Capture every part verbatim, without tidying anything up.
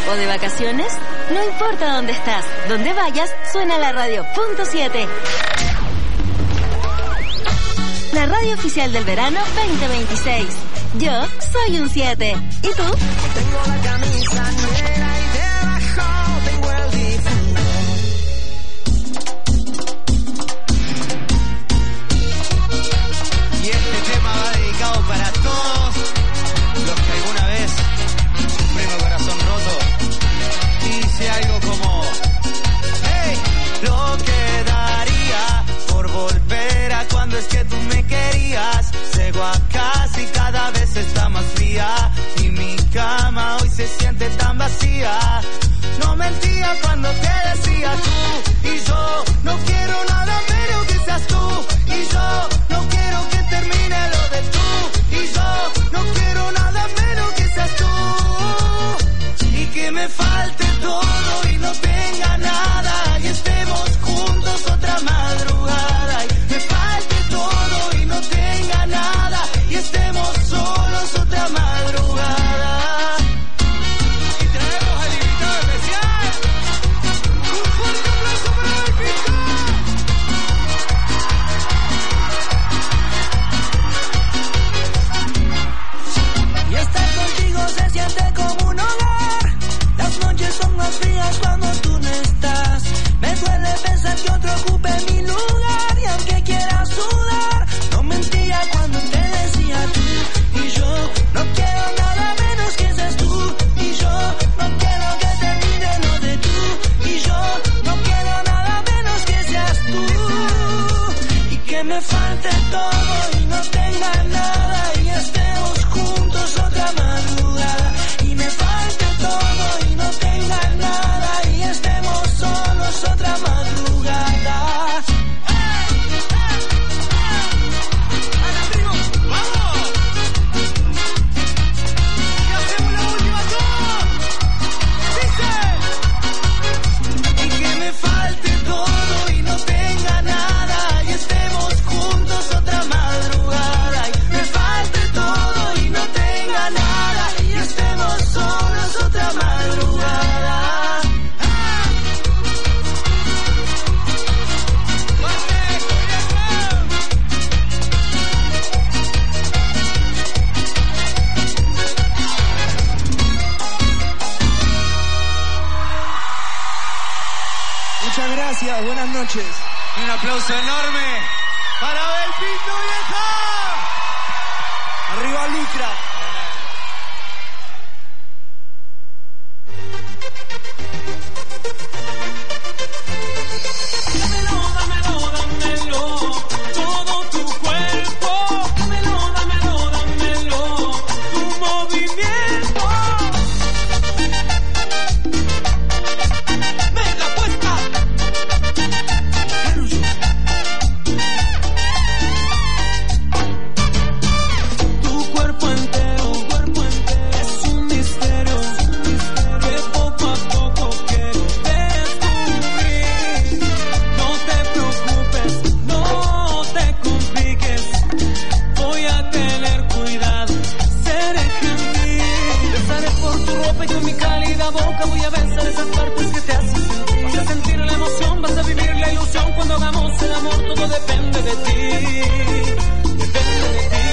o de vacaciones? No importa dónde estás, donde vayas, suena la radio. Punto siete. La radio oficial del verano veinte veintiséis. Yo soy un siete. ¿Y tú? Tengo la camisa negra y debajo tengo el difunto. Y este tema va dedicado para todos los que alguna vez sufrieron el corazón roto. Y dice algo como: hey, lo que daría por volver a cuando es que tú me querías. Llego a casa y cada vez está más fría y mi cama hoy se siente tan vacía. No mentía cuando te decía tú y yo no quiero nada menos que seas tú y yo no quiero que termine lo de tú y yo no quiero nada menos que seas tú y que me falte todo y no tenga nada y estemos juntos otra madrugada y me falte todo y no tenga nada y estemos solos otra madrugada. Y traemos al invitado especial. Un fuerte aplauso para el Pico. Y estar contigo se siente como un hogar. Las noches son más frías cuando tú no estás. Me duele pensar que otro ocupe mi lugar y aunque quiera sudar, no mentía cuando te decía tú y yo no quiero nada menos que seas tú y yo no quiero que termine lo de tú y yo no quiero nada menos que seas tú y que me falte todo y no tenga nada y estemos juntos otra madrugada y me falte todo y no tenga nada y estemos solos otra madrugada. Y que me falte todo y no tenga nada y estemos juntos otra madrugada y me falte todo y no tenga nada y estemos solos otra madrugada. Muchas gracias, buenas noches. Y un aplauso enorme para Abel Pinto, vieja. Arriba Lucra. Dámelo, dámelo, dámelo, todo tu cuerpo. Dámelo, dámelo, dámelo, tu movimiento. Venga, puesta. Tu cuerpo entero, cuerpo entero es un misterio que poco a poco quiero descubrir. No te preocupes, no te compliques, voy a tener cuidado, seré gentil. Besaré por tu ropa y con mi cálida boca voy a besar esas partes que te hacen sentir. Vas a sentir la emoción, vas a vivir la ilusión cuando hagamos el amor, todo depende de ti, depende de ti.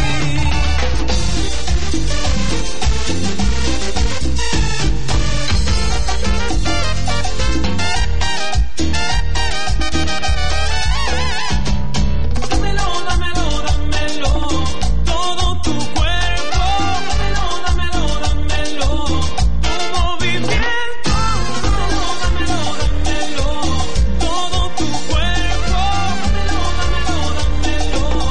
Dámelo, dámelo, dámelo, todo tu cuerpo. Dámelo, dámelo, dámelo, tu movimiento. Dámelo, dámelo, dámelo, todo tu cuerpo. Dámelo, dámelo, dámelo,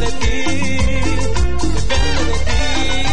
de ti, depende de ti.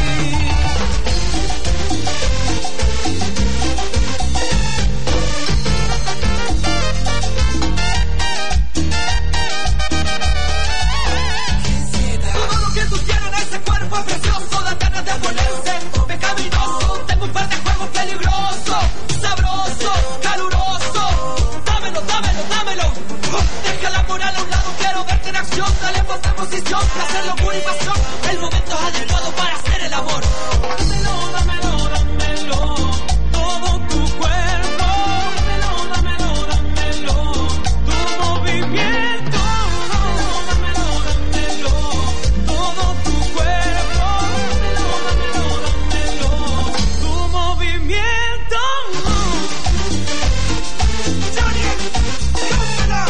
Todo lo que tú tienes en ese cuerpo es precioso, da ganas de ponerse pecaminoso. Tengo un par de juegos peligrosos, sabroso, caluroso. Dámelo, dámelo, dámelo. Deja la moral a un lado, quiero verte en acción. Dale ponte en posición, placer, locura y pasión. El momento es adecuado para hacer el amor. Dámelo, dámelo, dámelo. Todo tu cuerpo. Dámelo, dámelo, dámelo. Tu movimiento. Dámelo, dámelo, dámelo. Todo tu cuerpo. Dámelo, dámelo, dámelo. Tu movimiento. Johnny, dámelo.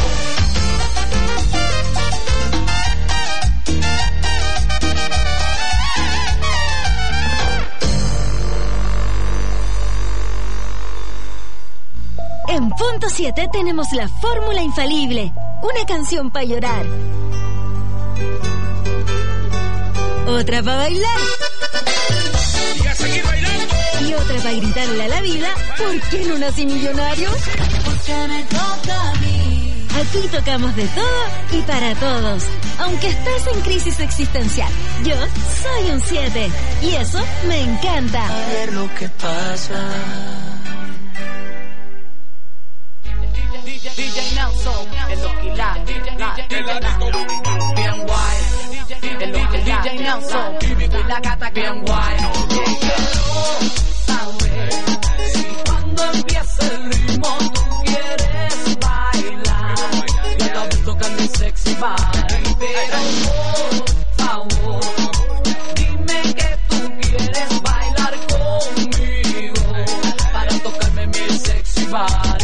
En punto siete tenemos la fórmula infalible. Una canción para llorar. Otra para bailar. Y a seguir bailando. Y otra para gritarle a la vida, ¿por qué no nací millonario? Porque me toca a mí. Aquí tocamos de todo y para todos. Aunque estés en crisis existencial, yo soy un siete. Y eso me encanta. A ver lo que pasa. D J Nelson, el Oquilá, bien guay. El D J Nelson, y la gata bien guay. Quiero saber si cuando empieza el ritmo tú quieres bailar. Ya te has tocar mi sexy body, pero por favor, dime que tú quieres bailar conmigo para tocarme mi sexy body.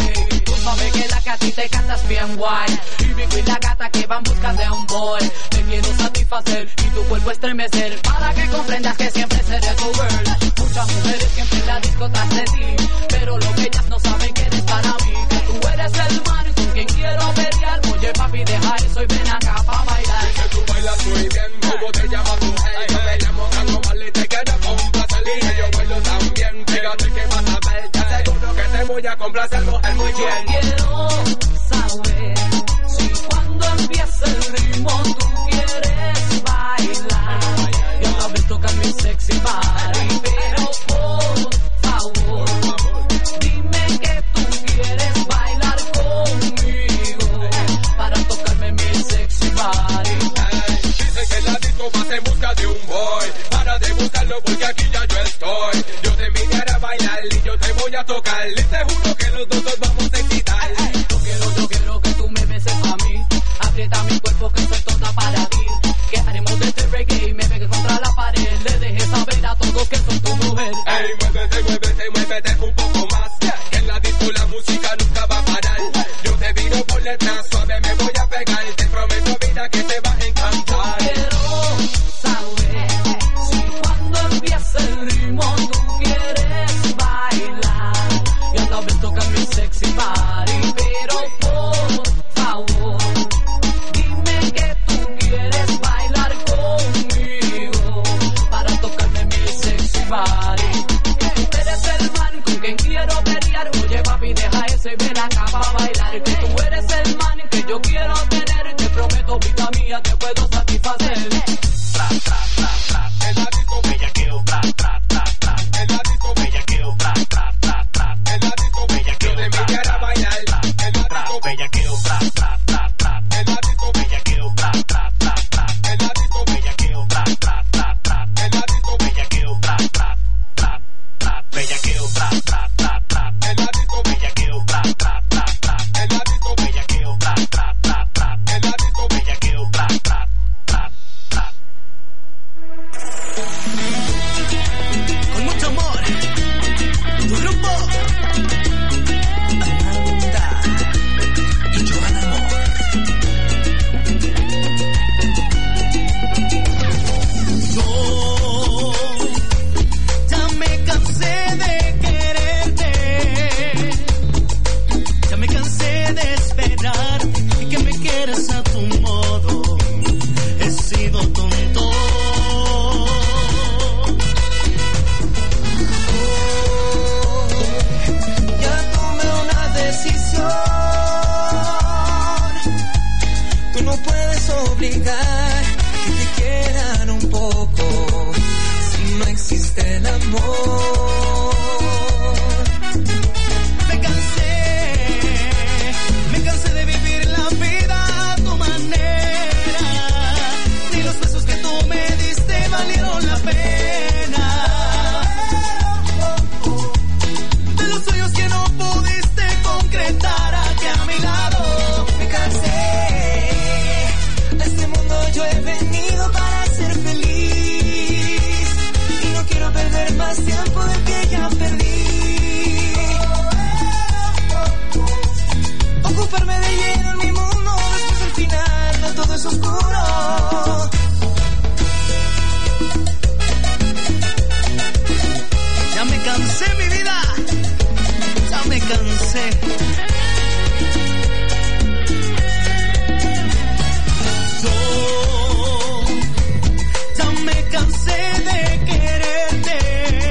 Sabe que la que a ti te cantas bien guay. Y Vico y la gata que van buscas de un boy. Te quiero satisfacer y tu cuerpo estremecer, para que comprendas que siempre seré tu girl. Muchas mujeres siempre en la disco tras de ti, pero lo que ellas no saben que eres para mí. Que tú eres el man con quien quiero pelear. Oye papi, deja eso y ven acá pa' bailar. Que tú bailas muy bien, ¿cómo te llamas tú? Hey, yo me llamo Carlos Mal y te quiero complacer. Y yo bailo también, fíjate que vas a ver. Te aseguro que te voy a complacer, mujer, muy bien. Quiero saber si cuando empieza el ritmo tú quieres bailar. Yo tal vez tocar mi sexy body, pero por favor, dime que tú quieres bailar conmigo para tocarme mi sexy body. Hey, dice que la disco vas en busca de un boy. Para de buscarlo porque aquí ya yo estoy. Yo te invitaré a bailar y yo te voy a tocar. Y te juro que los dos nos vamos a excitar. Yo quiero, yo quiero que tú me beses a mí. Aprieta mi cuerpo que soy toda para ti. Que haremos de este reggae y me pegue contra la pared. Le dejes saber a todos que soy tu mujer. Ey, muévete, muévete, muévete un poco más. Que en la disco la música nunca va a parar. Yo te vino por detrás, suave me voy a pegar. Te prometo vida que te va a encantar. Quiero saber si cuando empieza el ritmo tú quieres bailar. Yo tal vez tocar mi sexy body, pero por favor, dime que tú quieres bailar conmigo para tocarme mi sexy body. Que tú eres el man con quien quiero pelear. Oye papi, deja eso y ven acá pa' bailar. Que tú eres el man que yo quiero tener. Te prometo, vida mía, te puedo satisfacer. Tra, tra, tra, tra. En la disco bellaqueo, tra, tra, tra, tra. En la disco bellaqueo, tra, tra, tra, tra. En la disco bellaqueo, te invitaré a bailar. En la disco bellaqueo, tra, tra, tra, tra. En la disco bellaqueo, tra, tra, tra, tra. En la disco bellaqueo, tra, tra, tra, tra. En la disco bellaqueo, tra, tra, tra, tra. Bellaqueo, tra, tra, tra, tra. En la disco bellaqueo, tra, tra, tra, tra. En la disco bellaqueo, tra, tra, tra, tra. En la disco bellaqueo, tra, tra, tra, tra. obligar que te quieran un poco si no existe el amor. Me cansé, me cansé de vivir la vida a tu manera. Ni los besos que tú me diste valieron la pena. De los sueños que no pudiste concretar aquí a mi lado. Me cansé, a este mundo yo he venido para ser feliz y no quiero perder más tiempo del que ya perdí. Ocuparme de lleno en mi mundo, después al final no todo es oscuro. Ya me cansé, mi vida, ya me cansé. Yo ya me cansé de quererte,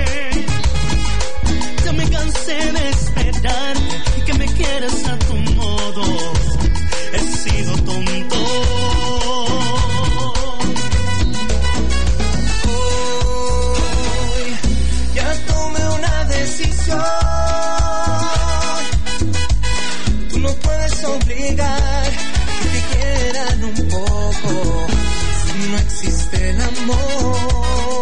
ya me cansé de esperar y que me quieras a tu modo. He sido tonto. Hoy ya tomé una decisión. Tú no puedes obligar que te quieran un poco si no existe el amor.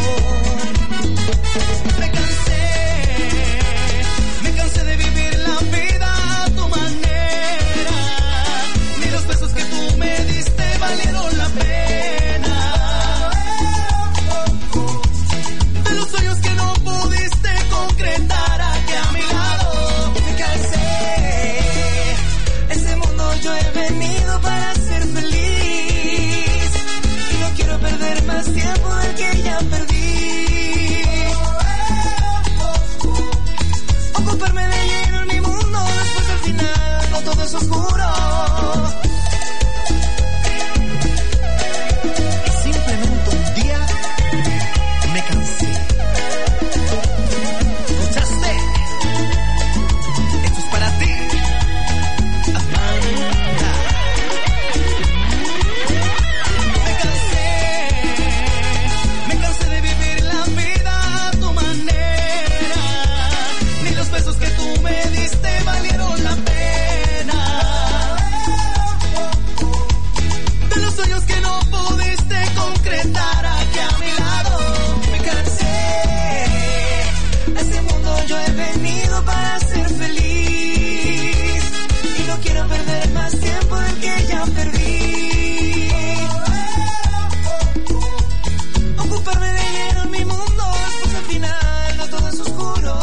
Me cansé, me cansé de vivir la vida a tu manera. Ni los besos que tú me diste valieron la pena. De los sueños que no pudiste concretar aquí a mi lado. Me cansé, ese mundo yo he venido para ser feliz y no quiero perder más tiempo del que ya perdí. Ocuparme de lleno en mi mundo, después al final no todo es oscuro. Y simplemente un día me cansé. ¿Escuchaste? Esto es para ti, Amanda. Me cansé, me cansé de vivir la vida a tu manera. Ni los besos que tú me diste valieron la pena. De los sueños que no pudiste concretar aquí a mi lado. Me cansé, a este mundo yo he venido para ser feliz y no quiero perder más tiempo del que ya perdí. Ocuparme de lleno en mi mundo, después al final no todo es oscuro.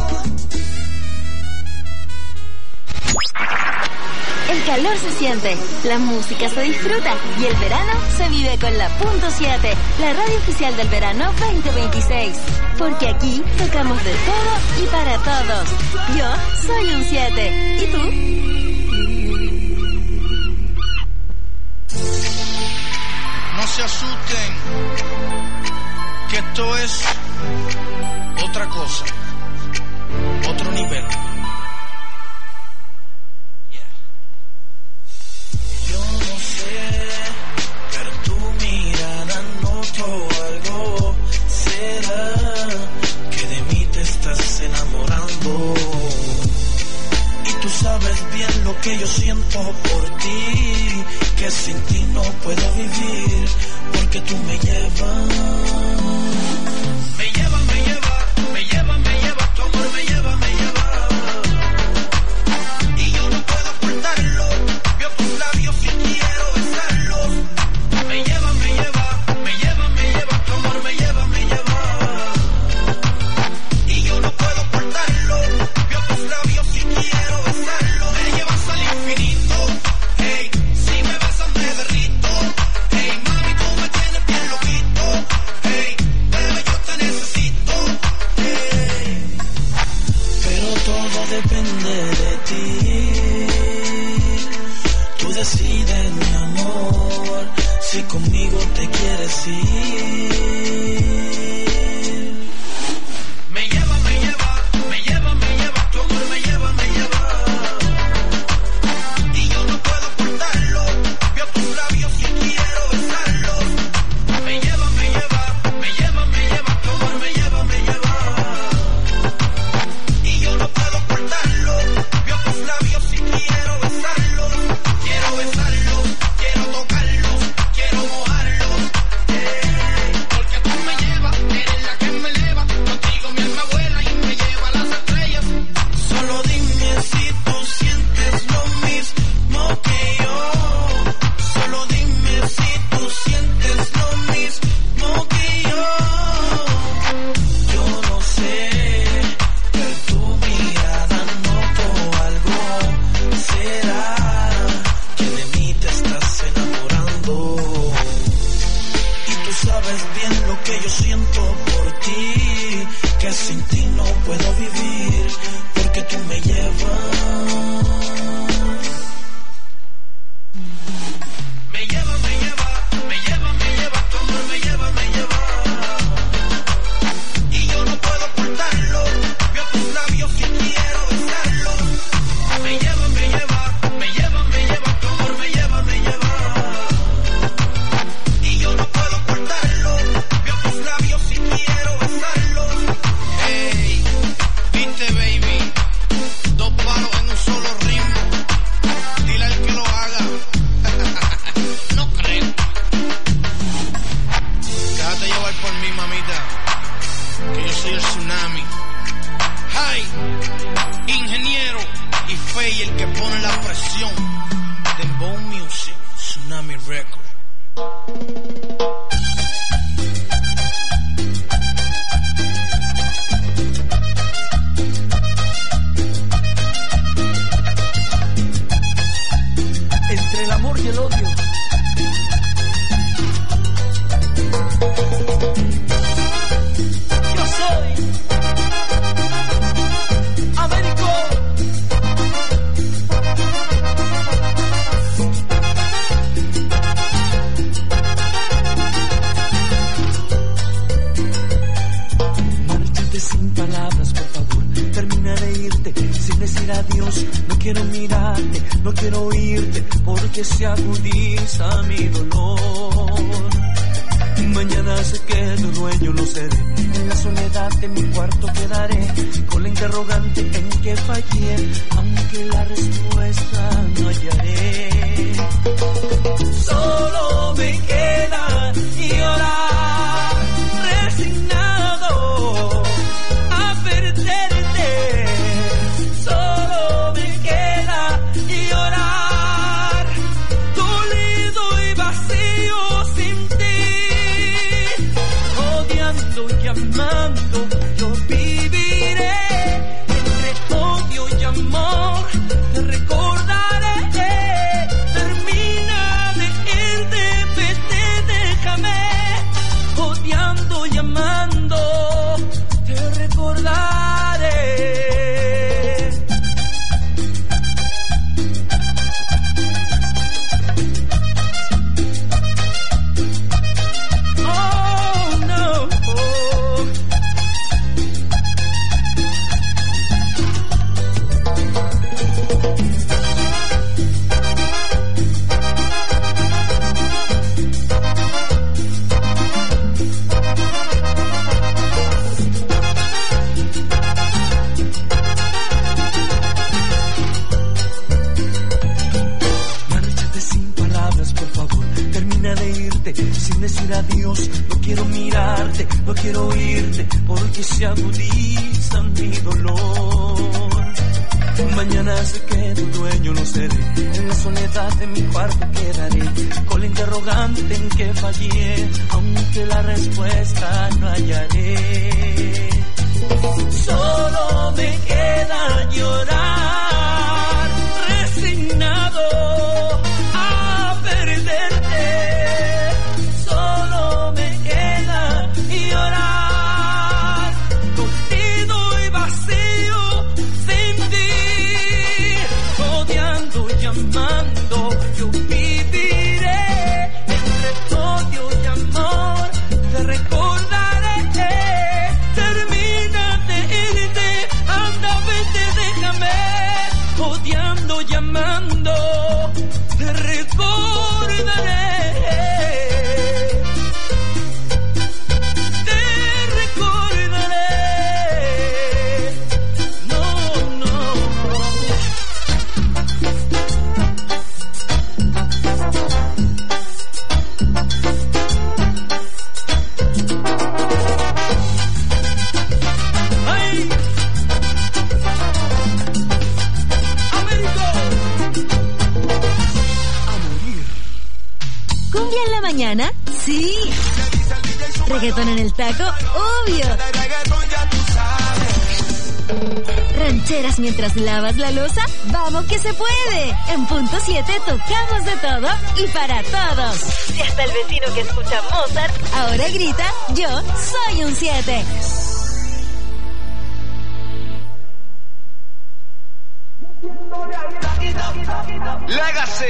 El calor se siente, la música se disfruta y el verano se vive con la punto siete, la radio oficial del verano veinte veintiséis. Porque aquí tocamos de todo y para todos. Yo soy un siete. ¿Y tú? No se asusten, que esto es otra cosa, otro nivel. Yo no sé, pero en tu mirada noto algo. ¿Será que de mí te estás enamorando? Y tú sabes bien lo que yo siento por ti, que sin ti no puedo vivir, porque tú me llevas. Me lleva, me lleva, me lleva, me lleva, tu amor me lleva, me lleva. Y yo no puedo ocultarlo, veo tus labios y quiero besarlos. Me lleva, me lleva, me lleva, me lleva, tu amor me lleva, me lleva. Y yo no puedo ocultarlo, veo tus labios y quiero besarlos. Me llevas al infinito, hey, si me besas me derrito. Hey, mami, tú me tienes bien loquito. Hey, bebé, yo te necesito. Hey, pero todo depende de ti. Tú decides, mi amor, si conmigo te quieres ir. Me lleva, me lleva, me lleva, me lleva, tu amor me lleva, me lleva. Y yo no puedo ocultarlo, veo tus labios y Bone Music, Tsunami Record. Entre el amor y el odio. Yo soy Américo. Márchate sin palabras, por favor. Termina de irte sin decir adiós. No quiero mirarte, no quiero oírte, porque se agudiza mi dolor. Mañana sé que tu dueño no seré. En la soledad de mi cuarto quedaré, con la interrogante en que fallé, aunque la respuesta no hallaré. Solo me queda llorar, resignado a perderte. Solo me queda llorar, dolido y vacío sin ti. Odiando y amando, yo viviré entre odio y amor. Te recordaré. Termina de irte, vete, déjame. Odiando y amando, te recordaré. Oh no. Márchate sin palabras, por favor. Termina de irte sin decir adiós. No quiero mirarte, no quiero oírte, porque se agudiza mi dolor. Mañana sé que tu dueño no seré. En la soledad de mi cuarto quedaré, con la interrogante en que fallé, aunque la respuesta no hallaré. Solo me queda llorar, resignado a perderte. Solo me queda llorar, contigo y vacío sin ti. Odiando y amando, yo viviré entre odio y amor. Te recordaré. Termina de irte, anda, vete, déjame. Odiando y amando, te recordaré. Te recordaré. No, no. ¡Ay! ¡Américo! A morir. ¿Cumbia en la mañana? Sí. ¿Reggaetón en el taco? Obvio. ¿Rancheras mientras lavas la loza? ¡Vamos que se puede! En punto siete tocamos de todo y para todos. Si hasta el vecino que escucha Mozart ahora grita, yo soy un siete. Legacy.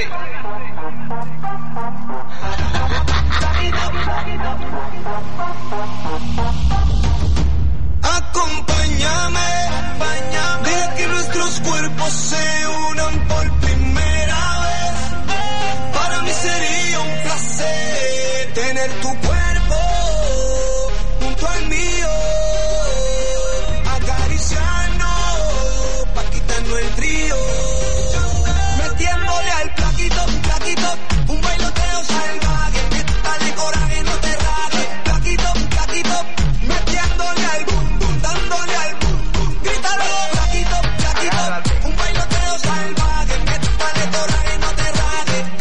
Acompáñame, deja que nuestros cuerpos se unan por primera vez. Para mí sería un placer tener tu cuerpo junto al mío, acariciarnos pa' quitarnos el frío, metiéndole al plaquito, plaquito, un bailoteo salvaje, métale coraje, no te rajes, plaquito, plaquito, metiéndole al boom, boom, dándole al boom, boom, grítalo, plaquito, plaquito, un bailoteo salvaje, métale coraje, no te rajes,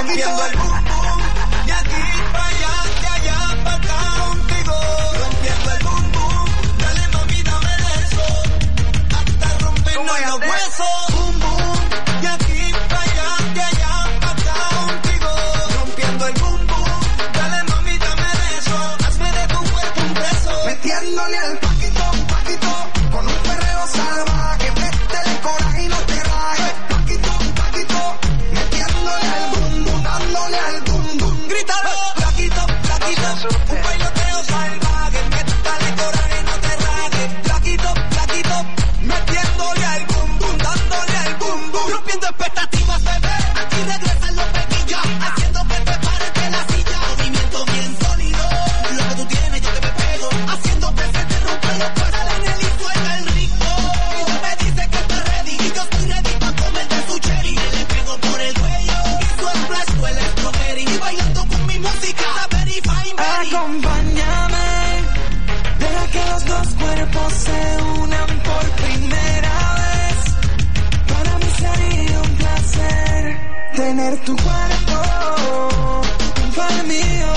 rompiendo el boom boom, de aquí para allá, de allá para acá contigo, rompiendo el boom boom, dale mami dame de eso, hasta rompernos los huesos, boom boom, de aquí para allá, de allá para acá contigo, rompiendo el boom boom, dale mami dame de eso, hazme de tu cuerpo un beso, metiéndole al paquito, paquito, con un perreo salvaje, métele coraje y no te rajes, paquito, paquito, metiéndole al boom boom, dándole al boom boom, grítalo, paquito, paquito, un bailoteo salvaje, métele coraje y no te rajes, paquito, paquito, metiéndole al boom boom, dándole al boom boom, rompiendo expectativas, bebé, aquí regresan los pequillos, haciendo que te pares de la silla, movimiento bien sólido, lo que tú tienes yo te me pego, haciendo que se te rompa los cuernos, sale en él y suelta el ritmo, ella me dice que está ready, y yo estoy ready pa' comer de su cherry, me le pego por el cuello, y su splash huele a strawberry, y bailando con mi música, está very fine, very. Acompáñame, deja que los dos cuerpos se unan por primera vez, para mí sería un placer tener tu cuerpo junto al mío,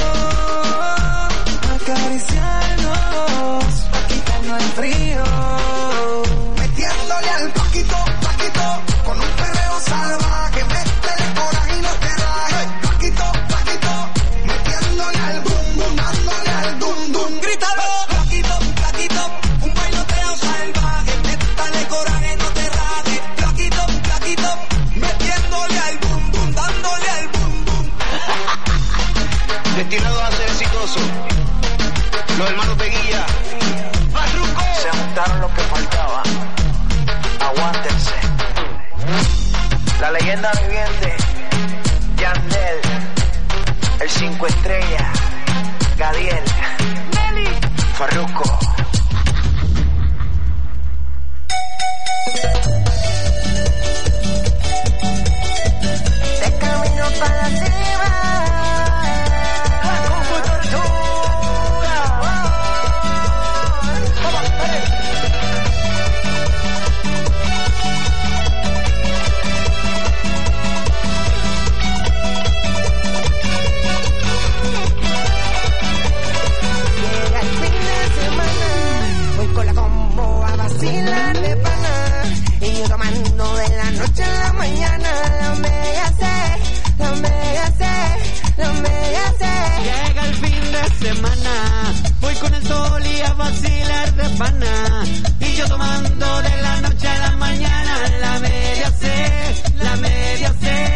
acariciarnos, pa' quitarnos el frío, metiéndole al paquito, paquito, con un perreo salvaje, métele coraje y no te rajes, paquito, paquito, metiéndole al boom boom, dándole al boom boom, grítalo, paquito, paquito, un bailoteo salvaje, métele coraje y no te rajes, paquito, paquito, metiéndole al boom boom, dándole al boom boom. Destinados a ser exitosos, los hermanos Peguilla, Farruko. Se juntaron los que faltaban. Aguántense. La leyenda viviente, Yandel, el cinco estrellas, Gadiel, Nelly, Farruko. De camino para la cima, con cultura. Vamos, vale. Llega el fin de semana, voy con la combo a vacilar de pana, y yo tomando de la noche a la mañana, la media sé, la media sé, la media sé. Llega el fin de semana, voy con el sol y a vacilar de pana, y yo tomando de la noche a la mañana, la media sé, la media sé.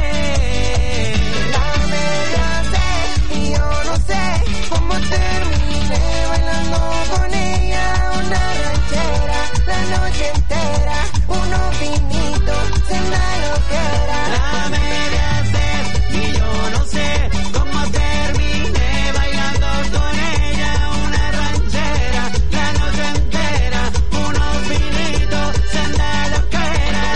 La media sé, y yo no sé cómo terminé bailando con ella una ranchera, la noche entera, unos vinitos, cena loquera. La media sé, y yo no sé cómo terminé bailando con ella una ranchera, la noche entera, unos vinitos, cena loquera.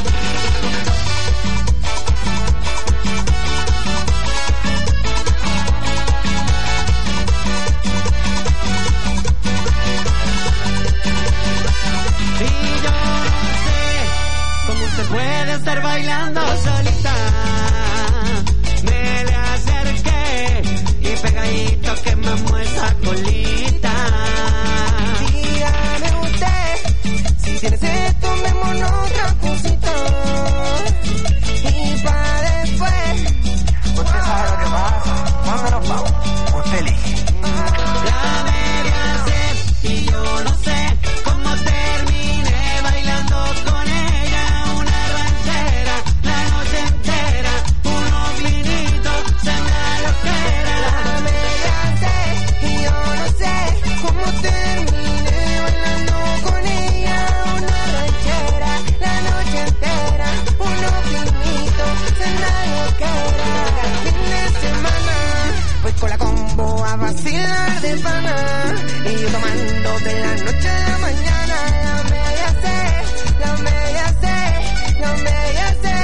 Y yo no sé cómo se puede estar bailando solita. Me le acerqué y pegadito quemamos esa colita. Dígame usted, si tienes esto, tomémonos otra cosita. Y para después, Usted sabe lo que pasa. ¿Dónde nos vamos? Usted elige. la media sé, y yo no sé cómo terminé bailando con ella una ranchera, la noche entera, unos vinitos, cena loquera. La media sé, y yo no sé cómo terminé bailando con ella una ranchera, la noche entera, unos vinitos, cena loquera. El fin de semana, voy con la combo a vacilar de pana, y yo tomando de la noche a la mañana, la media sé, la media sé, la media sé.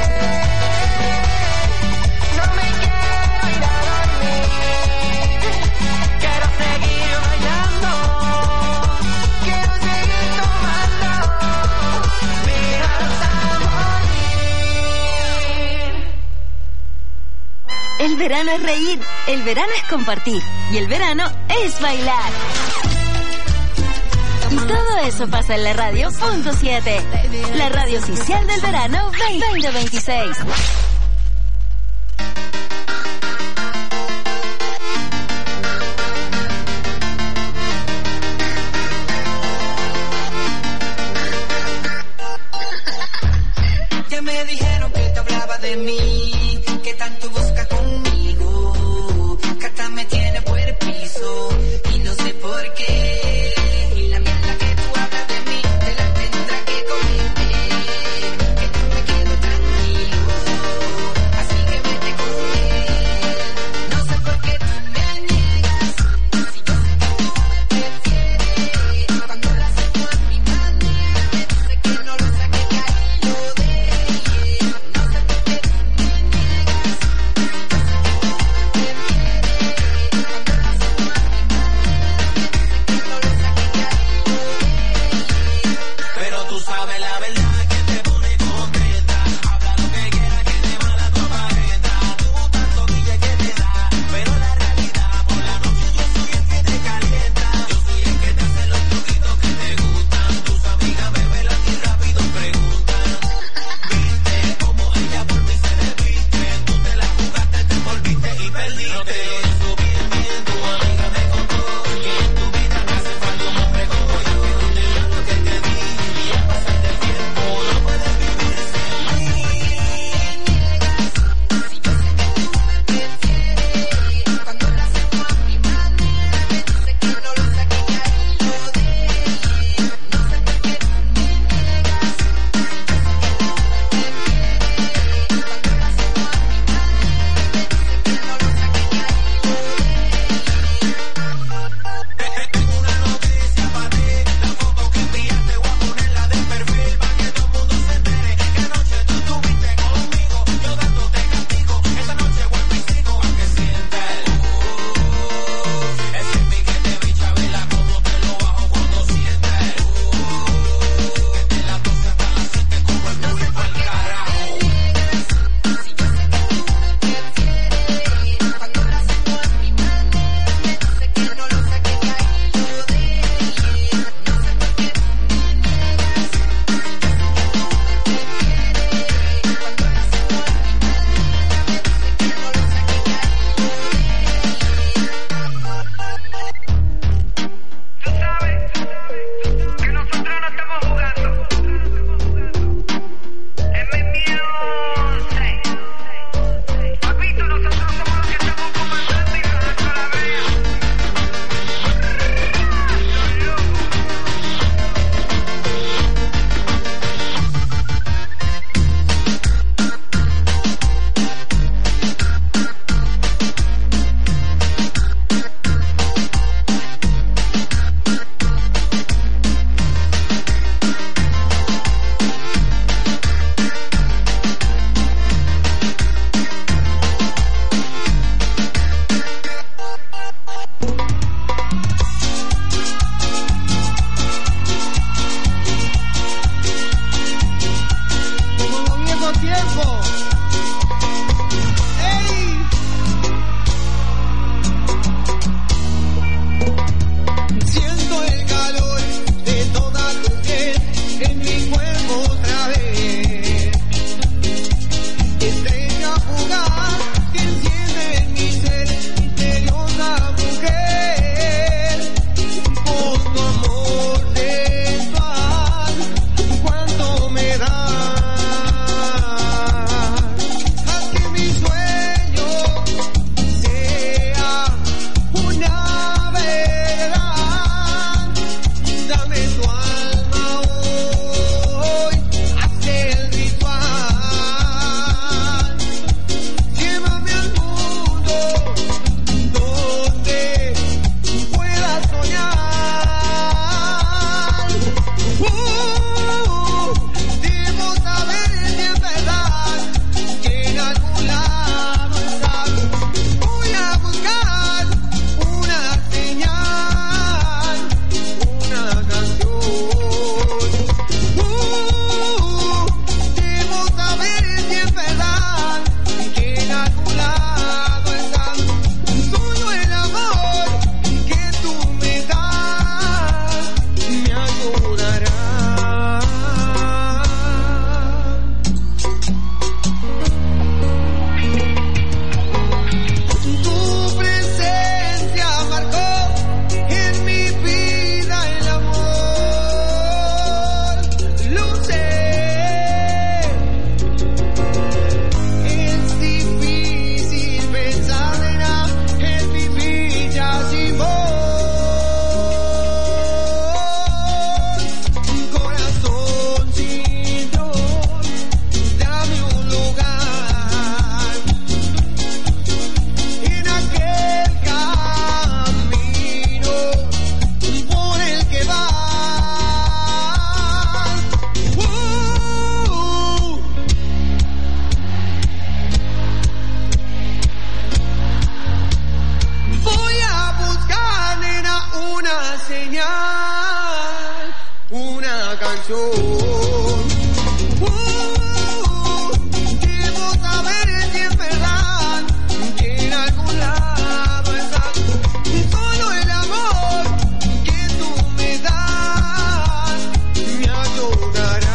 No me quiero ir a dormir, quiero seguir bailando, quiero seguir tomando, mi hasta morir. verano es reír, el verano es compartir y el verano es bailar. Y todo eso pasa en la radio punto siete, la radio oficial del verano veinte veintiséis. Ya me dijeron que te hablaba de mí, que tanto busca conmigo, que hasta me tiene por el piso y no sé por qué. Y la mierda que tú hablas de mí, te la tendrá que comer, que no me quedo tranquilo. corazón. Uh, quiero saber si es verdad que en algún lado estás. Y solo el amor que tú me das me ayudará.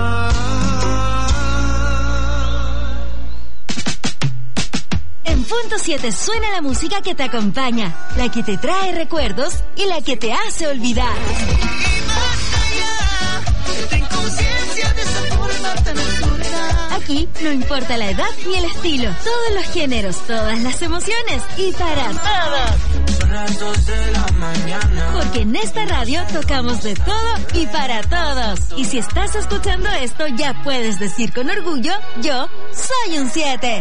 En Punto siete suena la música que te acompaña, la que te trae recuerdos y la que te hace olvidar. Aquí no importa la edad ni el estilo, todos los géneros, todas las emociones y para todos. Son las dos de la mañana. Porque en esta radio tocamos de todo y para todos. Y si estás escuchando esto, ya puedes decir con orgullo, yo soy un siete.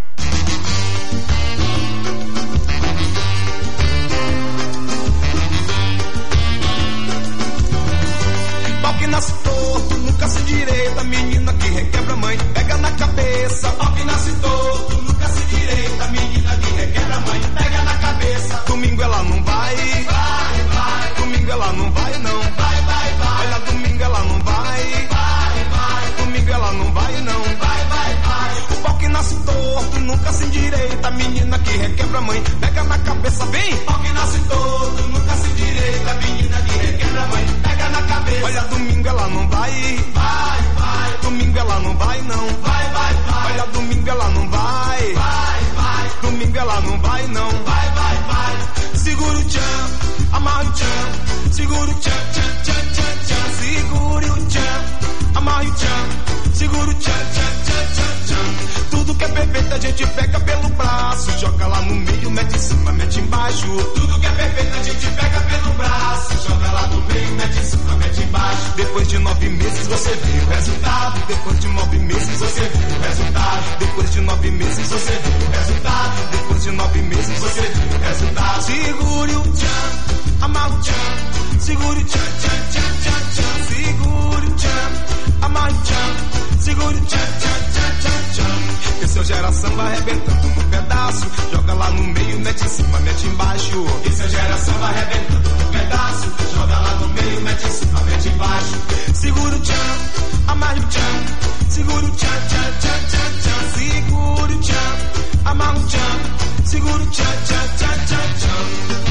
Pau que nasce torto, nunca se direita. Menina que requebra a mãe, pega na cabeça. Pau que nasce torto, nunca se direita. Menina que requebra a mãe, pega na cabeça. Domingo ela não vai, vai, vai. Domingo ela não vai, não. Vai, vai, vai. Olha, domingo ela não vai, vai, vai. Domingo ela não vai, não. Vai, vai, vai. O pau que nasce torto, nunca se endireita. Menina que requebra a mãe, pega na cabeça. Vem! Pau que nasce torto, nunca se endireita. Menina que requebra a mãe, pega na cabeça. Olha, domingo ela não vai, vai, vai. Domingo ela não vai, não. Vai, vai, vai. Olha, domingo ela não vai, vai, vai. Domingo ela não vai, não. Vai, vai, vai. Segura o tchan, amarra o tchan. Segura o tchan, tchan, tchan, tchan, tchan. Segura o tchan, amarra o tchan. Segura o tchan, tchan, tchan, tchan, tchan. Tudo que é perfeito a gente pega pelo braço. Joga lá no meio, mete em cima, mete embaixo. Tudo que é perfeito a gente pega pelo braço. Joga lá no meio, mete em cima, mete embaixo. Depois de nove meses você vê o resultado. Depois de nove meses você vê o resultado. Depois de nove meses você vê o resultado. Depois de nove meses você vê o resultado. Segure o tchan, amarra o tchan. Segure o tchan, tchan, tchan, tchan, tchan. Segure o tchan, amarra o tchan. Segure o tchan, tchan, tchan, tchan, tchan. Que seu geração vai arrebentando no pedaço. Joga lá no meio, mete em cima, mete embaixo. Que seu geração vai arrebentando no pedaço. Joga lá no meio, mete em cima, mete embaixo. Segura o tchan, amarra o tchan. Segura o tchan, tchan, tchan, tchan, tchan. Segura o tchan, amarra o tchan. Segura o tchan, tchan, tchan, tchan, tchan.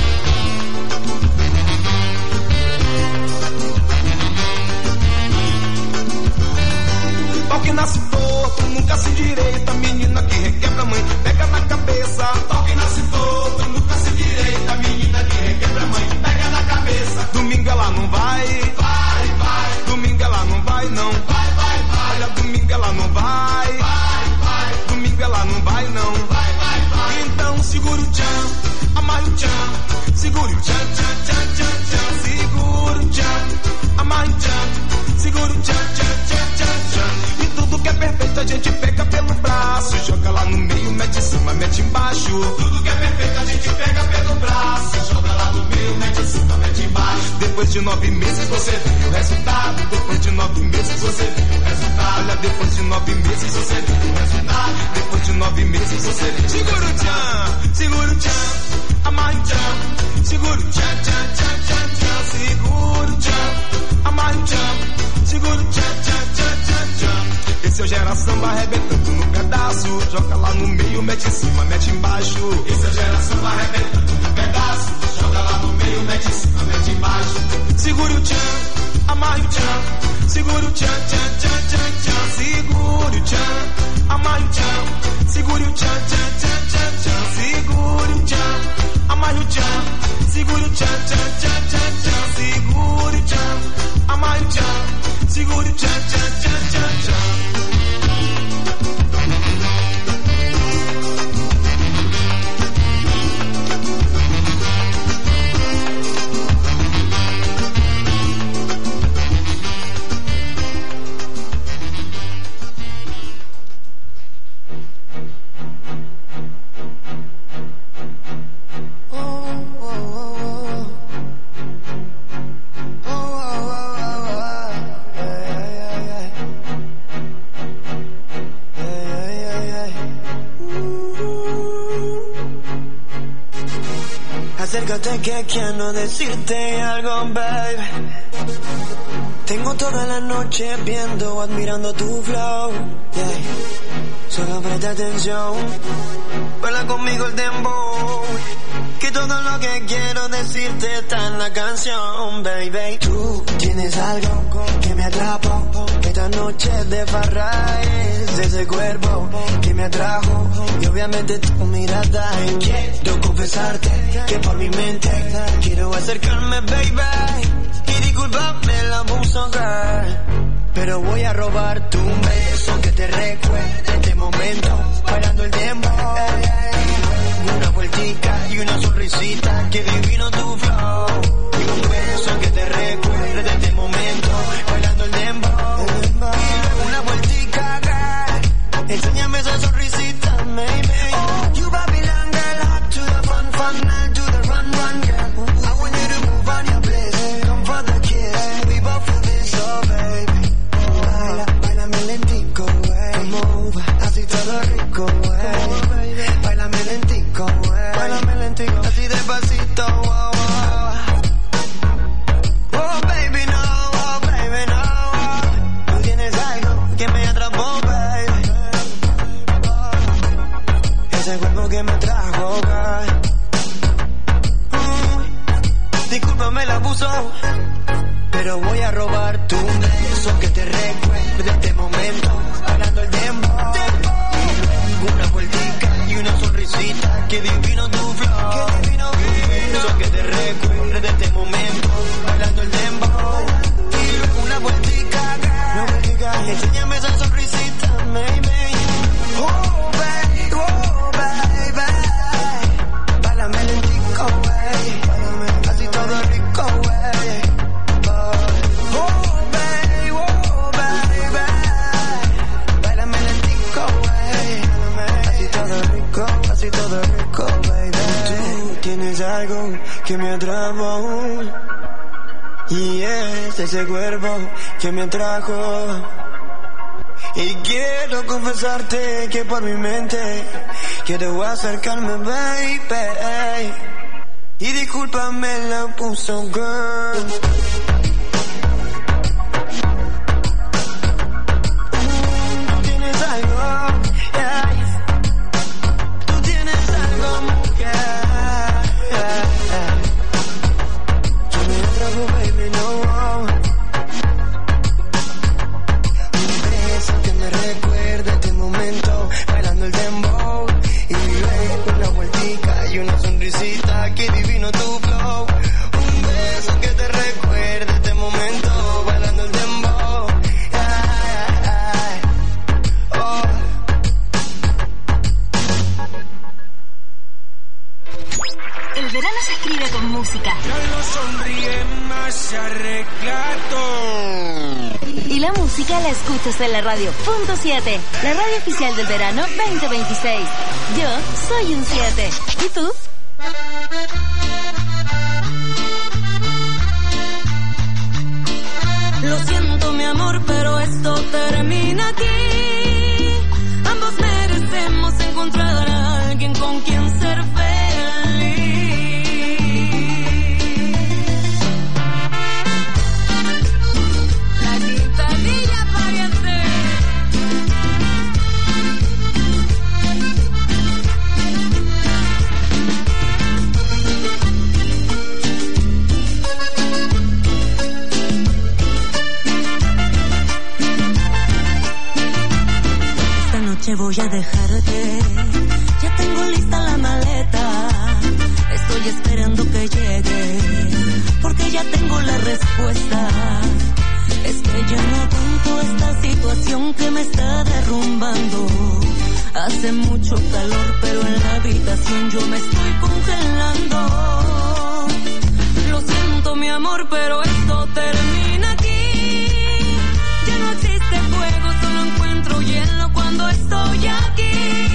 Pau que nasce torto, nunca se direita. Menina que requebra a mãe, pega na cabeça. Pau que nasce torto, nunca se direita. Menina que requebra a mãe, pega na cabeça. Domingo ela não vai, vai, vai. Domingo ela não vai, não. Vai, vai, vai. Olha, domingo ela não vai, vai, vai. Domingo ela não vai, não. Vai, vai, vai. Então segura o tchan, amarra o tchan. Segura o tchan, tchan, tchan, tchan, tchan. Segura o tchan, amarra o tchan. Segura o tchan, tchan, tchan, tchan, tchan. E tudo que é perfeito a gente pega pelo braço. Joga lá no meio, mete em cima, mete embaixo. Tudo que é perfeito a gente pega pelo braço. Joga lá no meio, mete em cima, mete embaixo. Depois de nove meses você vê o resultado. Depois de nove meses você vê o resultado. Olha, depois de nove meses você vê o resultado. Depois de nove meses você vê. Segura o tchan, segura o tchan, amarra o tchan. Segura o tchan, tchan, tchan, tchan, tchan. Segura o tchan, amarra o tchan. Segura o tchan, tchan, tchan, tchan, tchan. Esse é o geração vai arrebentando no pedaço. Joga lá no meio, mete em cima, mete embaixo. Esse é o geração vai arrebentando no pedaço. Joga lá no meio, mete em cima, mete embaixo. Segura o tchan, amarra o tchan. Segura o tchan, tchan, tchan, tchan, tchan. Segura o tchan, amarra o tchan. Segura o tchan, tchan, tchan, tchan, tchan. Segura o tchan, amarra o tchan. Segura o tchan, tchan, tchan, tchan, tchan. Segura o tchan, amarra o tchan. Segura o tchan, tchan, tchan, tchan, tchan. Fíjate que quiero decirte algo, babe. Tengo toda la noche viendo, admirando tu flow, yeah. Solo presta atención, baila conmigo el dembow, que todo lo que quiero decirte está en la canción, baby. Tú tienes algo que me atrapa, esta noche de farra es ese cuerpo que me atrajo, y obviamente tu mirada. Quiero confesarte que por mi mente quiero acercarme, baby, y disculpame el abuso, girl, pero voy a robar tu beso que te recuerde este momento, bailando el tiempo, una vueltica y una sonrisita, que divino tu flow, y un beso que te recuerde este momento, bailando el tiempo, una vueltica, girl, enséñame esa sonrisita, baby. Oh, you Babylon girl, hot to the fun, fun, I'll do the run, run, girl. I want you to move on your place, come for the kiss, we both feel this, oh baby. Baila, bailame lentico, wey, move, así todo rico, wey. Bailame lentico, wey, bailame lentico, así despacito, oh, oh. Oh baby no, oh baby no, tú tienes algo que me atrapó, baby. Ese cuerpo que me trajo, girl. Mm, discúlpame el abuso, pero voy a robar tu beso que te recuerde este momento, bailando el tiempo, una vueltica y una sonrisita, que divino tu flow, que divino, beso que te recuerde este momento, bailando el tiempo, y luego una vueltica, girl, enséñame esa sonrisita, baby. Oh baby, oh baby, bailame lentico, wey, así todo rico, wey. Oh baby, oh baby, bailame lentico, wey, así todo rico, así todo rico, baby. Tú tienes algo que me atrapó, y es ese cuerpo que me atrajo, y quiero confesarte que por mi mente quiero acercarme, baby, y discúlpame la puso, girl. Tú tienes algo, yeah. Tú tienes algo, mujer, yeah. Yo me atrajo, baby, no. Que me recuerde este momento, bailando el dembow, y luego una vueltica y una sonrisita, que divino tu flow, un beso que te recuerde este momento, bailando el dembow, ay, ay, oh. El verano se escribe con música. No sonríe más, se arregla todo. Y la música la escuchas en la radio punto siete, la radio oficial del verano veinte veintiséis. Yo soy un siete. ¿Y tú? Lo siento, mi amor, pero esto termina aquí. Ambos merecemos encontrar a alguien con quien ser feliz. La guitarrilla pariente. Esta noche voy a dejarte. Ya tengo lista la maleta. Estoy esperando que llegue, porque ya tengo la respuesta. Es que ya no aguanto esta situación que me está derrumbando. Hace mucho calor, pero en la habitación yo me estoy congelando. Lo siento, mi amor, pero esto termina aquí. Ya no existe fuego, solo encuentro hielo cuando estoy aquí.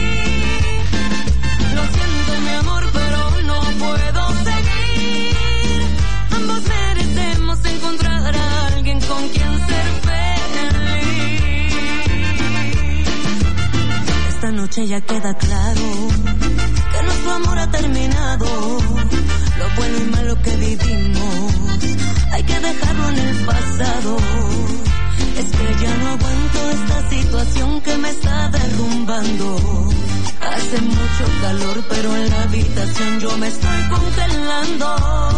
Lo siento, mi amor, pero no puedo seguir. Ambos merecemos encontrar a alguien con quien ser feliz. Esta noche ya queda claro que nuestro amor ha terminado. Lo bueno y me estoy congelando.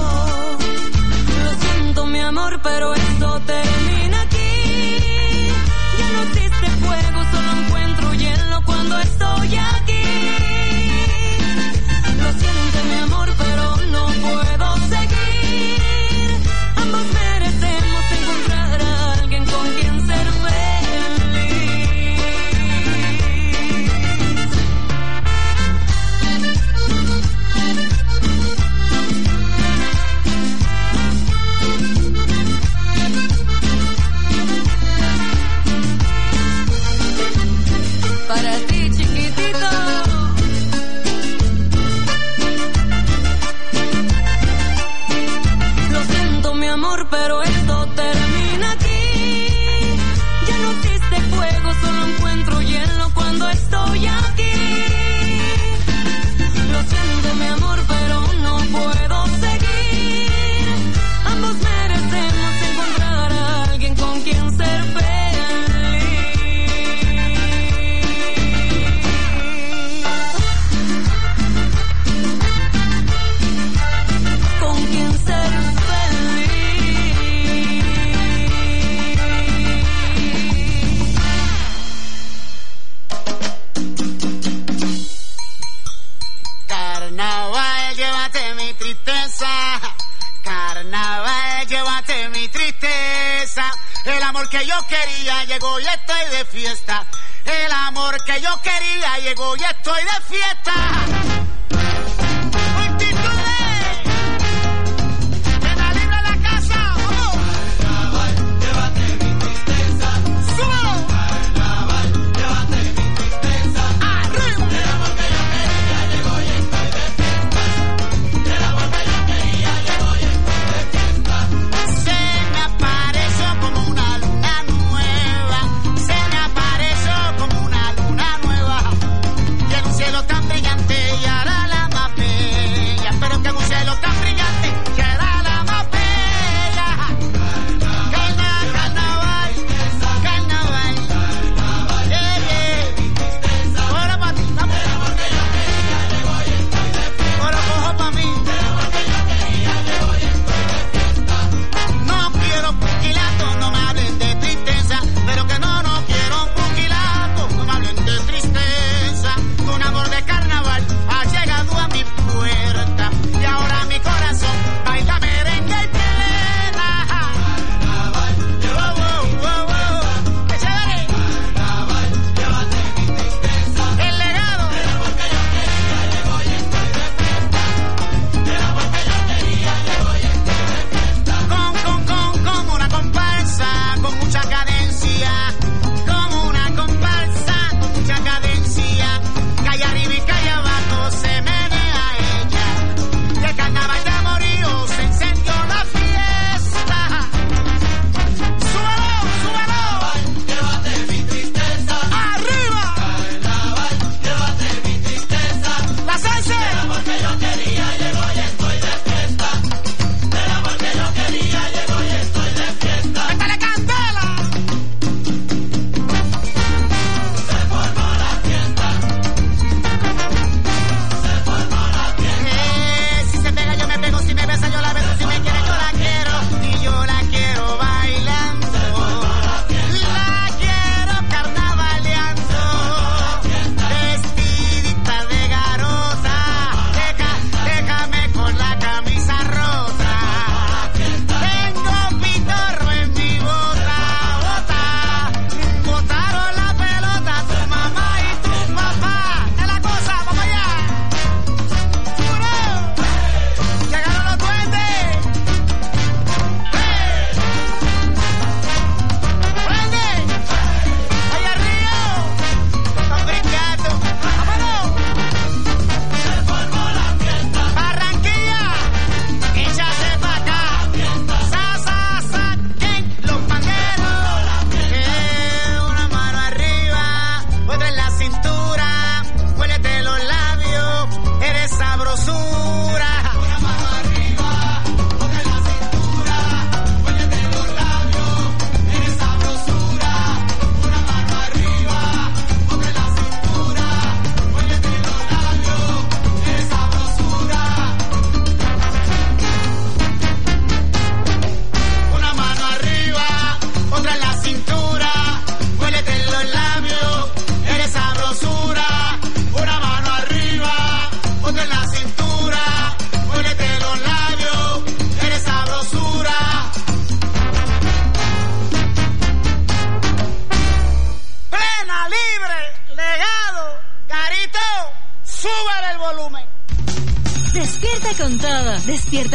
Lo siento mi amor, pero esto termina aquí. Ya no existe fuego, solo encuentro hielo cuando estoy aquí. Lo siento mi amor, pero no puedo seguir. Ambos merecemos encontrar a alguien con quien ser para ti, chiquitito. Lo siento, mi amor, pero esto termina aquí. Ya no existe fuego, solo encuentro hielo cuando estoy aquí. Lo siento, mi amor, pero no puedo seguir. Ambos merecemos encontrar a alguien con quien ser feliz. Carnaval, llévate mi tristeza. Carnaval, llévate mi tristeza. El amor que yo quería llegó y estoy de fiesta. El amor que yo quería llegó y estoy de fiesta. Multitudes, que me libre la casa. ¡Vamos! Carnaval, llévate mi tristeza. ¡Súbelo! Carnaval, llévate mi tristeza. ¡Arriba! El amor que yo quería llegó y estoy de fiesta. El amor que yo quería llegó y estoy de fiesta. Se me apareció como una luna nueva. Se me apareció como una luna nueva. Y en un cielo tan brillante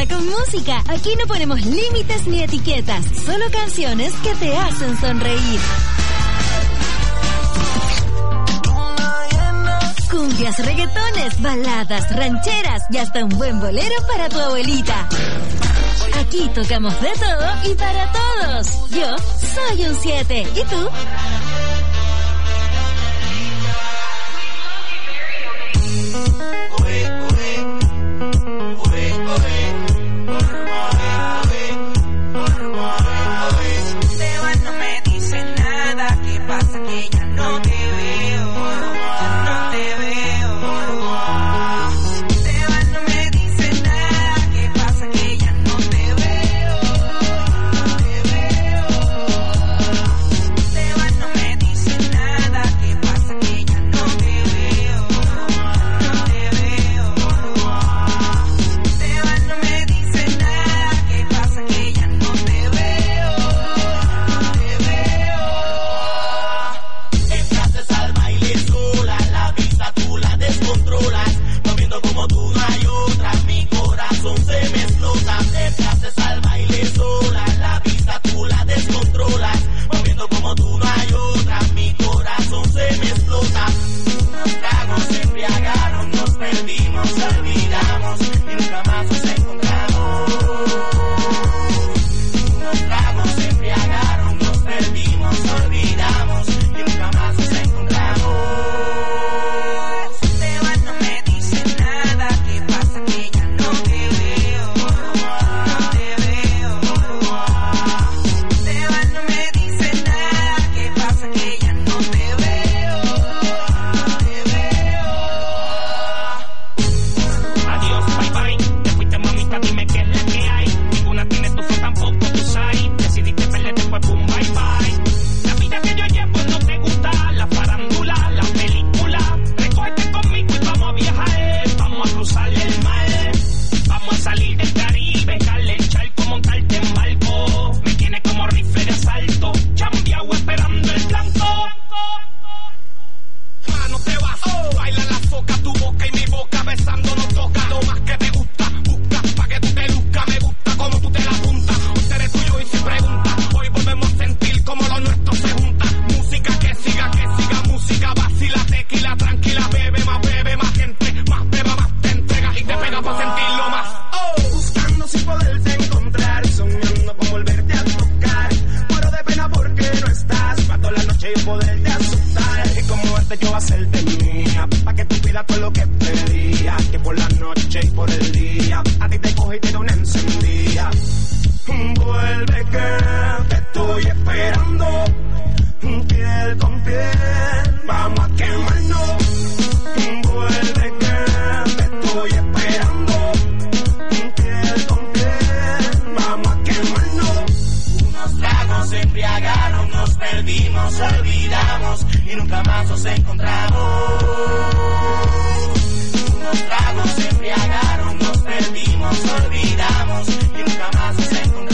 Cita con música. Aquí no ponemos límites ni etiquetas, solo canciones que te hacen sonreír. Cumbias, reggaetones, baladas, rancheras y hasta un buen bolero para tu abuelita. Aquí tocamos de todo y para todos. Yo soy un siete. ¿Y tú? Esteban no me dice nada. ¿Qué pasa? Que ya no te veo. Ya no te veo. Esteban no me dice nada. ¿Qué pasa? Que ya no te veo. Te veo. Esteban no me dice nada. ¿Qué pasa? Que ya no te veo. No te veo. Esteban no me dice nada. ¿Qué pasa? Que ya no te veo. Te veo. Entraste al baile sola, la vista tú la descontrolas, moviendo como tú no hay otra, mi corazón se me explota. Entraste al baile sola, la vista tú la descontrolas, moviendo como tú no hay otra, mi corazón se me explota. Unos tragos se embriagaron, nos perdimos, olvidamos y nunca más nos encontramos. Unos tragos se embriagaron, nos perdimos, olvidamos y nunca más nos encontramos. Esteban no me dice nada. ¿Qué pasa? Que ya no te veo. No te veo. Esteban no me dice nada. ¿Qué pasa? Que ya no te veo. Te veo. Adiós, bye bye. Te fuiste, mamita, dime qué es la que hay. Ninguna tiene tu fe, tampoco tu sai. Decidiste perder después, pum, bye bye. La vida que yo llevo no te gusta. La farándula, la película. Recógete conmigo y vamos a viajar. Vamos a cruzar el mar. Vamos a salir del Caribe. Darle el charco, montarte en barco. Me tiene como rifle de asalto. Chambiao esperando el blanco. Mano te vas, baila la foca, tu boca y mi boca besando nos toca. Lo más que te gusta, busca pa' que tú te luzcas. Me gusta como tú te la apuntas. Hoy seré tuyo y sin pregunta. Hoy volvemos a sentir como lo nuestro se junta. Música que siga, que siga música. Vacila, tequila, tranquila, bebe más, bebe más gente. Más beba, más te entregas y te pegas para sentirlo más. Buscando sin poderte encontrar, soñando con volverte a tocar. Muero de pena porque no estás, pa' toda la noche yo poderte asustar. Y como este yo hacerte mía, pa' que tú pidas todo lo que pedía. Que por la noche y por el día, a ti te coge y te da una encendida. Vuelve que te estoy esperando, piel con piel, vamos a quemarnos. Vuelve que te estoy esperando, piel con piel, vamos a quemarnos. Unos tragos se embriagaron, nos perdimos, olvidamos y nunca más nos encontramos. Unos tragos se embriagaron, nos perdimos, olvidamos y nunca más nos encontramos.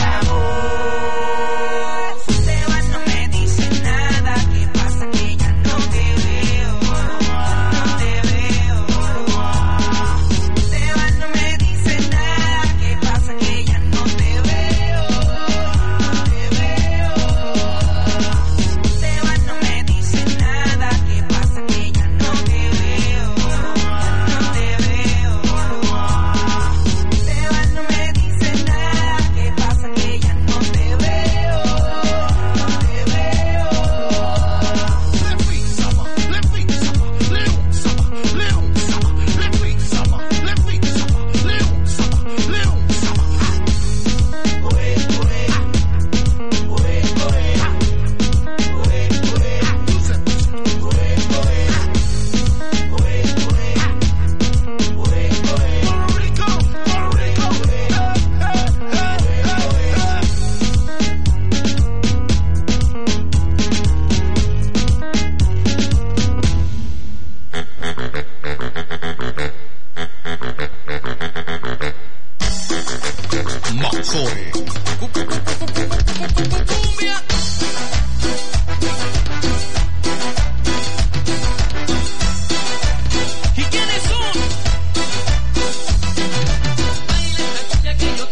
Esteban no me dice nada. ¿Qué pasa? Que ya no te veo. No te veo. Esteban no me dice nada. ¿Qué pasa? Que ya no te veo. Te veo. Esteban no me dice nada. ¿Qué pasa? Que ya no te veo. No te veo. Esteban no me dice nada. ¿Qué pasa? Que ya no te veo. Te veo. ¿Y quiénes son? Baila esta cumbia que yo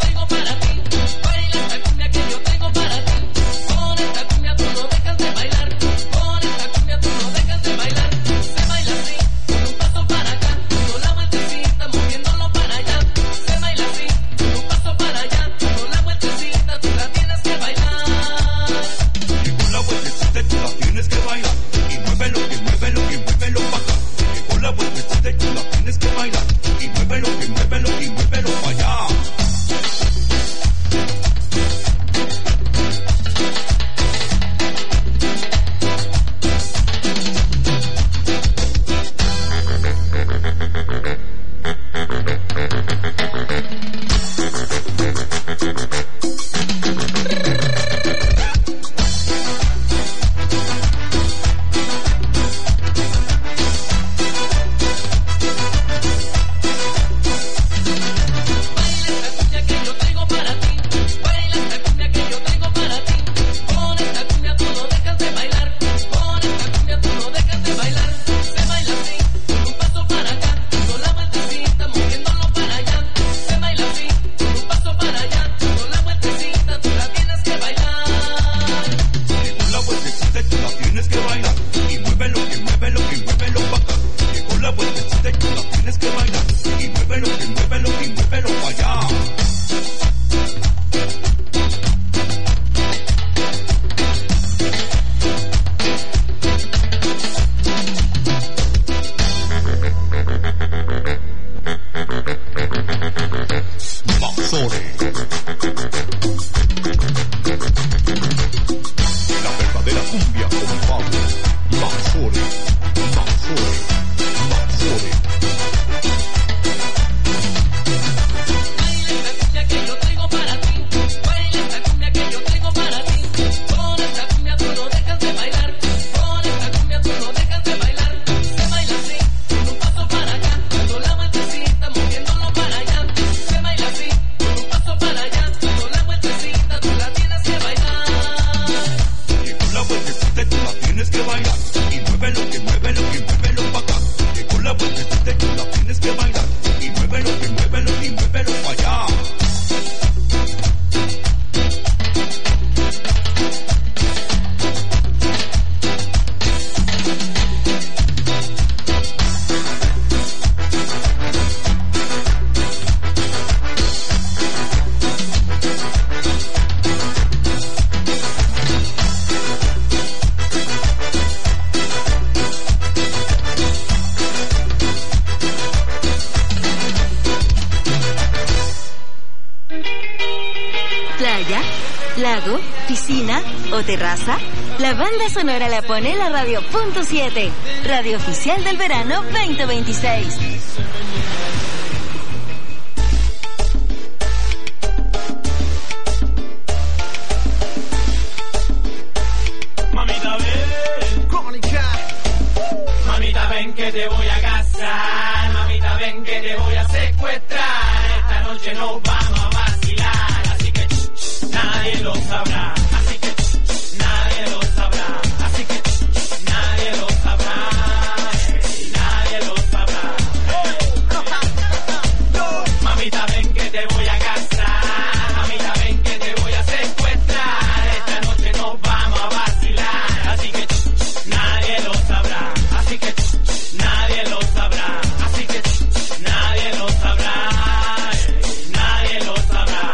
¿Playa? ¿Lago? ¿Piscina? ¿O terraza? La banda sonora la pone la Radio Punto siete, radio oficial del verano veinte veintiséis. Mamita ven, mamita ven que te voy a casar, mamita ven que te voy a secuestrar, esta noche nos vamos a vacilar, así que ch, ch, nadie lo sabrá, así que ch, ch, nadie lo sabrá, así que ch, ch, nadie lo sabrá, hey, nadie lo sabrá, hey, hey. Mamita ven que te voy a casar, mamita ven que te voy a secuestrar, esta noche nos vamos a vacilar, así que ch, ch, nadie lo sabrá, así que ch, ch, nadie lo sabrá, así que ch, ch, nadie lo sabrá, hey, nadie lo sabrá.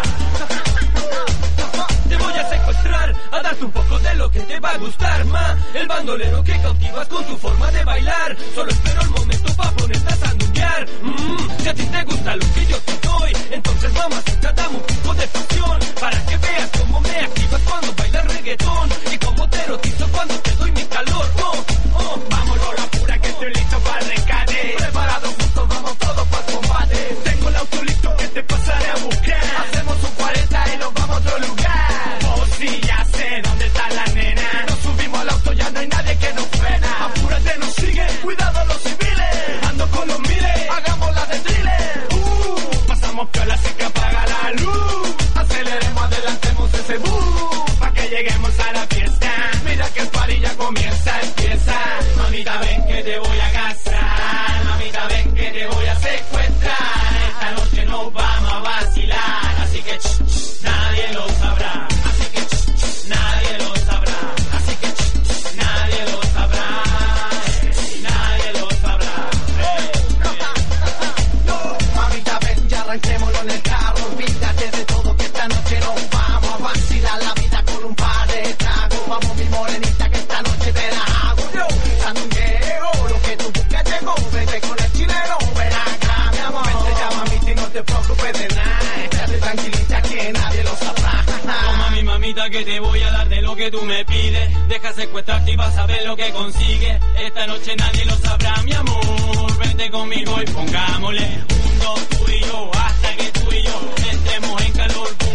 Te voy a secuestrar, a darte un poco de lo que te va a gustar, ma. El bandolero que cautivas con tu forma de bailar. Solo espero el momento pa' ponerte a sandunguear. Mm, si a ti te gusta lo que yo te doy, entonces mamacita dame un poco de pasión, para que veas cómo me activas cuando bailas reggaetón y cómo te erotizo cuando te doy mi calor. Oh, oh, vámonos la pura que estoy listo para el rescate. Preparados juntos, vamos todos para el combate. Tengo el auto listo que te pasaré a buscar. Hacemos un cuarenta y nos vamos a otro lugar. Oh, sí, ya sé dónde está la nena. Nos subimos al auto, ya no hay nadie que nos frena. Apúrate, nos sigue, cuidado los civiles. Ando con los miles, hagamos la de thriller. Uh, pasamos piola así que apaga la luz. Aceleremos, adelantemos ese bus, pa' que lleguemos a la fiesta. Mira que el party ya comienza, empieza. Mamita ven que te voy a casar, mamita ven que te voy a secuestrar, esta noche nos vamos a vacilar, así que ch, ch, nadie lo sabrá, así que ch, ch, nadie lo sabrá, así que ch, ch, nadie lo sabrá, hey, nadie lo sabrá, hey, hey. Mamita ven, ya arranquémoslo en el carro, olvídate de todo que esta noche nos vamos a vacilar la vida con un par de tragos. Vamos mi morenita que esta noche te la hago yo, sandungueo, lo que tú buscas llegó, vete con el chileno, ven acá mi amor, vente ya mamita y no te preocupes de nada, estate tranquilita que nadie lo sabrá. Toma mi mamita que te voy a dar de lo que tú me pides, deja secuestrarte y vas a ver lo que consigue, esta noche nadie lo sabrá mi amor, vente conmigo y pongámosle un, dos, tú y yo, hasta que tú y yo entremos en calor.